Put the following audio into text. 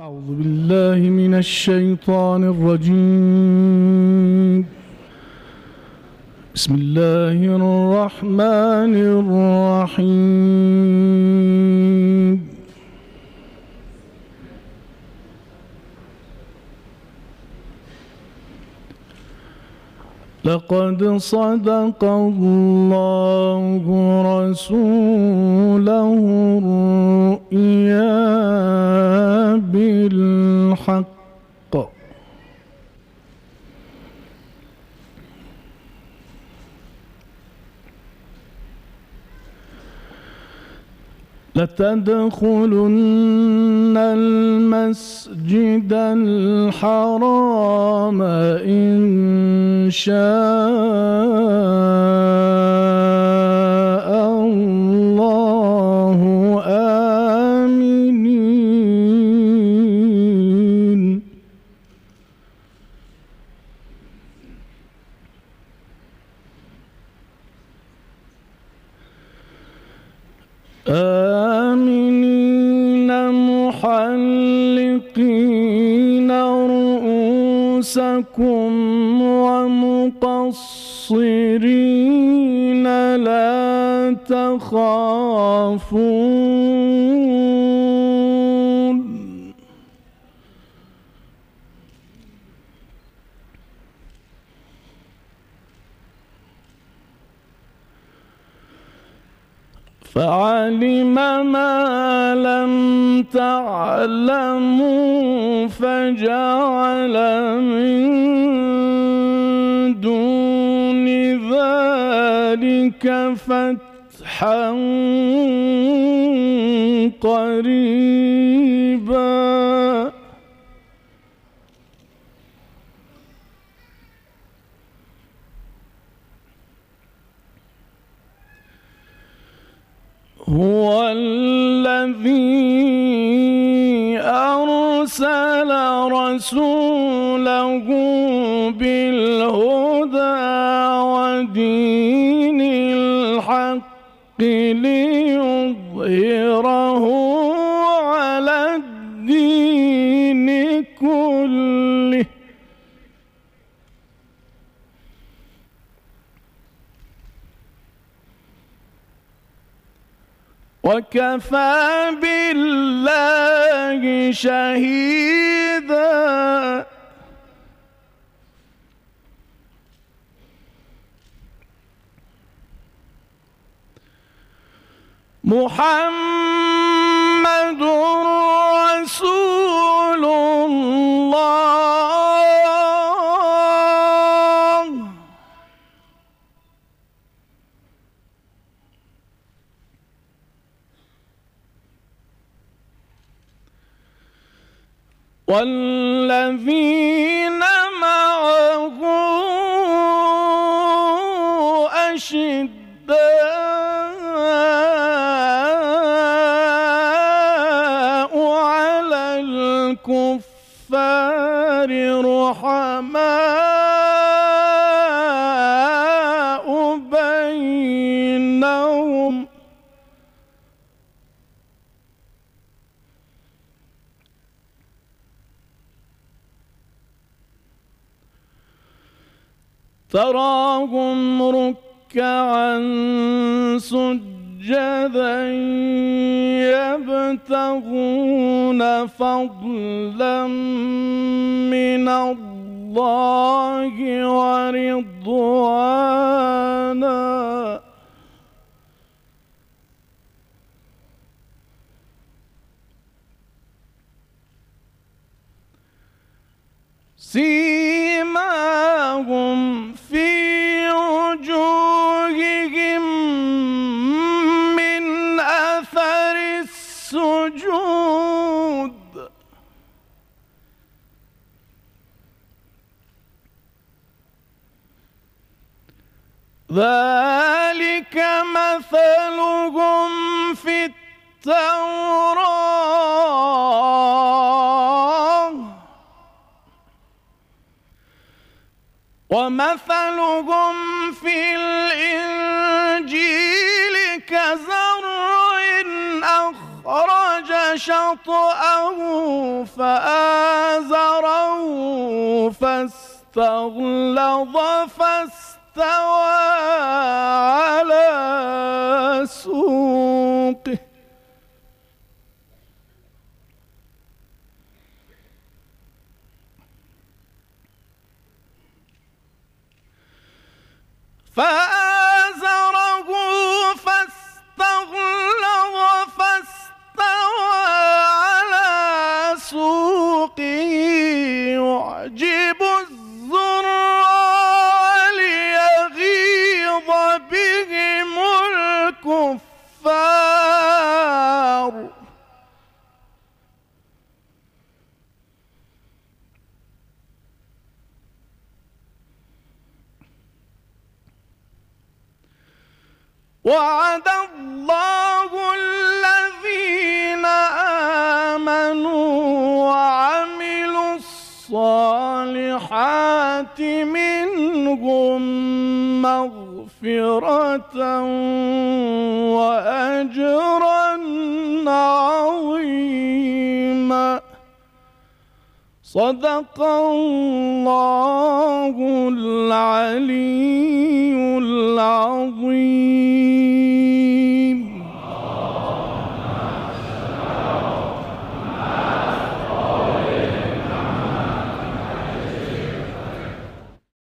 أعوذ بالله من الشيطان الرجيم. بسم الله الرحمن الرحيم. لقد صدق الله رسوله الرؤيا بالحق لتدخلن المسجد الحرام إن شاء الله آمنين محلقين رؤوسكم ومقصرين لا تخافون فعلم ما لم تعلموا فجعل من دون ذلك فتحا قريبا هو الذي أرسل رسوله بالهدى ودين الحق ليظهره على الدين كله وكفى بالله شهيدا محمد رسول الله والذين معه أشداء على الكفار رحماء بينهم تراهم ركعا سجدا يبتغون فضلا من الله ورضوانا سيماهم في وجوههم من أثر السجود ذلك مثلهم في التوراة ومثلهم في الإنجيل كزرع أخرج أخرج شطأه فآزره فاستغلظ فاستوى على سوقه يعجب الزراع ليغيظ بهم الكفار وعد الله الذين آمنوا وعملوا الصالحات منهم مغفرة وأجرا عظيما. صدق الله العلي العظيم.